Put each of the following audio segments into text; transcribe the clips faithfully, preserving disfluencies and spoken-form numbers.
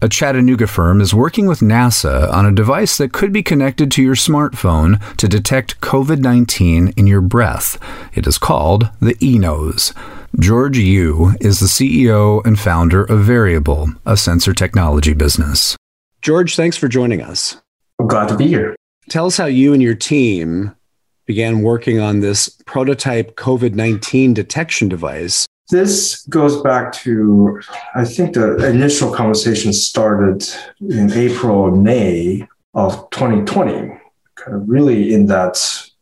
A Chattanooga firm is working with NASA on a device that could be connected to your smartphone to detect covid nineteen in your breath. It is called the eNose. George Yu is the C E O and founder of Variable, a sensor technology business. George, thanks for joining us. I'm glad to be here. Tell us how you and your team began working on this prototype covid nineteen detection device. This goes back to, I think the initial conversation started in April or May of twenty twenty, kind of really in that,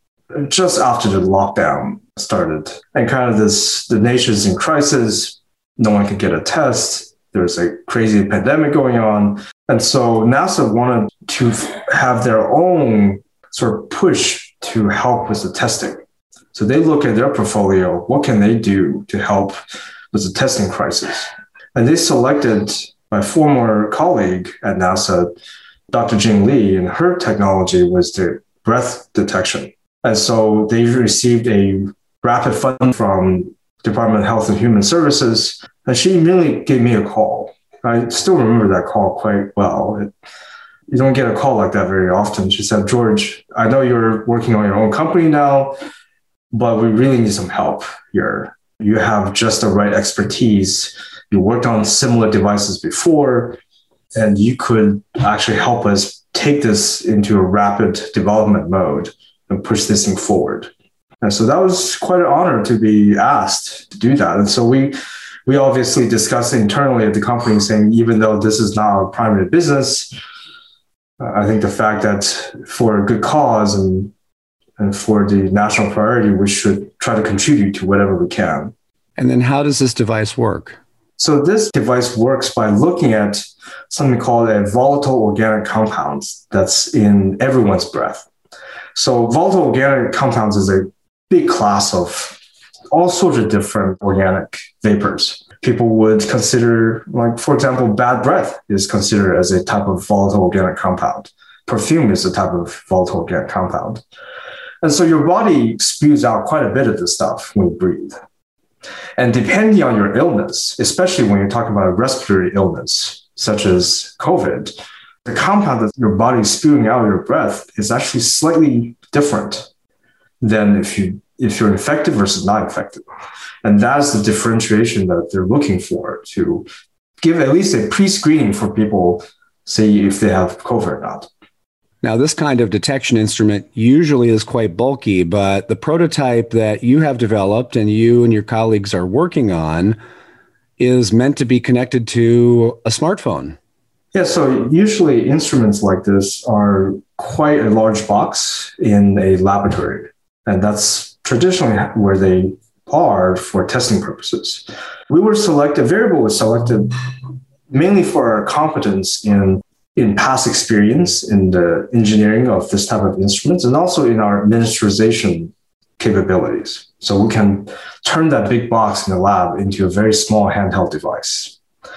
just after the lockdown started. And kind of this, the nation's in crisis, no one could get a test, there's a crazy pandemic going on. And so NASA wanted to have their own sort of push to help with the testing. So they look at their portfolio, what can they do to help with the testing crisis? And they selected my former colleague at NASA, Doctor Jing Li, and her technology was the breath detection. And so they received a rapid fund from Department of Health and Human Services, and she immediately gave me a call. I still remember that call quite well. It, you don't get a call like that very often. She said, George, I know you're working on your own company now, but we really need some help here. You have just the right expertise. You worked on similar devices before, and you could actually help us take this into a rapid development mode and push this thing forward. And so that was quite an honor to be asked to do that. And so we we obviously discussed internally at the company saying, even though this is not our primary business, uh, I think the fact that for a good cause and And for the national priority, we should try to contribute to whatever we can. And then how does this device work? So this device works by looking at something called a volatile organic compounds that's in everyone's breath. So volatile organic compounds is a big class of all sorts of different organic vapors. People would consider, like, for example, bad breath is considered as a type of volatile organic compound. Perfume is a type of volatile organic compound. And so your body spews out quite a bit of this stuff when you breathe. And depending on your illness, especially when you're talking about a respiratory illness, such as COVID, the compound that your body is spewing out of your breath is actually slightly different than if, you, if you're infected versus not infected. And that's the differentiation that they're looking for, to give at least a pre-screening for people, see if they have COVID or not. Now, this kind of detection instrument usually is quite bulky, but the prototype that you have developed and you and your colleagues are working on is meant to be connected to a smartphone. Yeah, so usually instruments like this are quite a large box in a laboratory, and that's traditionally where they are for testing purposes. We were selected, Variable was selected mainly for our competence in in past experience in the engineering of this type of instruments, and also in our miniaturization capabilities. So we can turn that big box in the lab into a very small handheld device.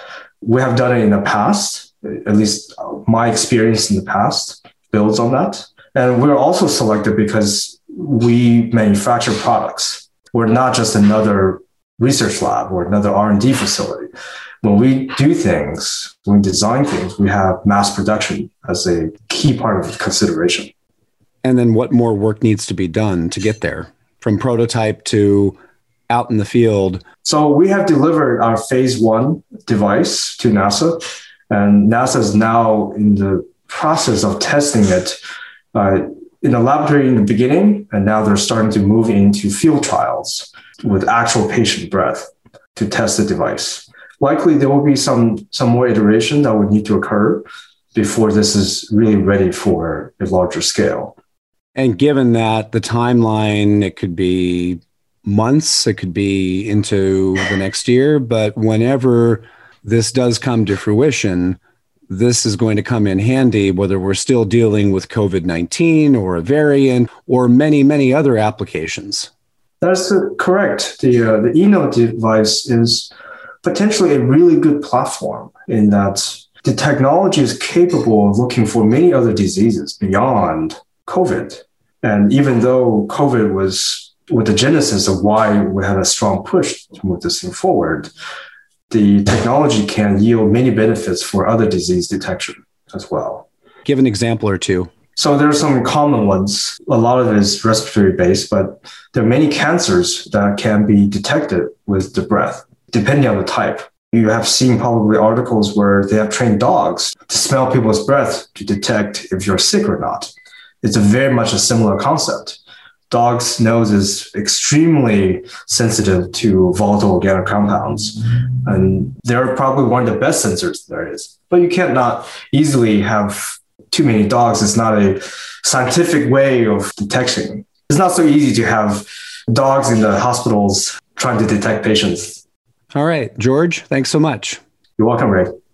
We have done it in the past, at least my experience in the past builds on that. And we're also selected because we manufacture products. We're not just another research lab or another R and D facility. When we do things, when we design things, we have mass production as a key part of the consideration. And then what more work needs to be done to get there, from prototype to out in the field? So we have delivered our phase one device to NASA, and NASA is now in the process of testing it uh, in the laboratory in the beginning, and now they're starting to move into field trials with actual patient breath to test the device. Likely there will be some, some more iteration that would need to occur before this is really ready for a larger scale. And given that the timeline, it could be months, it could be into the next year, but whenever this does come to fruition, this is going to come in handy, whether we're still dealing with covid nineteen or a variant or many, many other applications. That's correct. The, uh, the eNose device is potentially a really good platform in that the technology is capable of looking for many other diseases beyond COVID. And even though COVID was with the genesis of why we had a strong push to move this thing forward, the technology can yield many benefits for other disease detection as well. Give an example or two. So there are some common ones. A lot of it is respiratory based, but there are many cancers that can be detected with the breath, depending on the type. You have seen probably articles where they have trained dogs to smell people's breath to detect if you're sick or not. It's a very much a similar concept. Dogs' nose is extremely sensitive to volatile organic compounds, and they're probably one of the best sensors there is. But you can't not easily have too many dogs. It's not a scientific way of detection. It's not so easy to have dogs in the hospitals trying to detect patients. All right, George, thanks so much. You're welcome, Ray.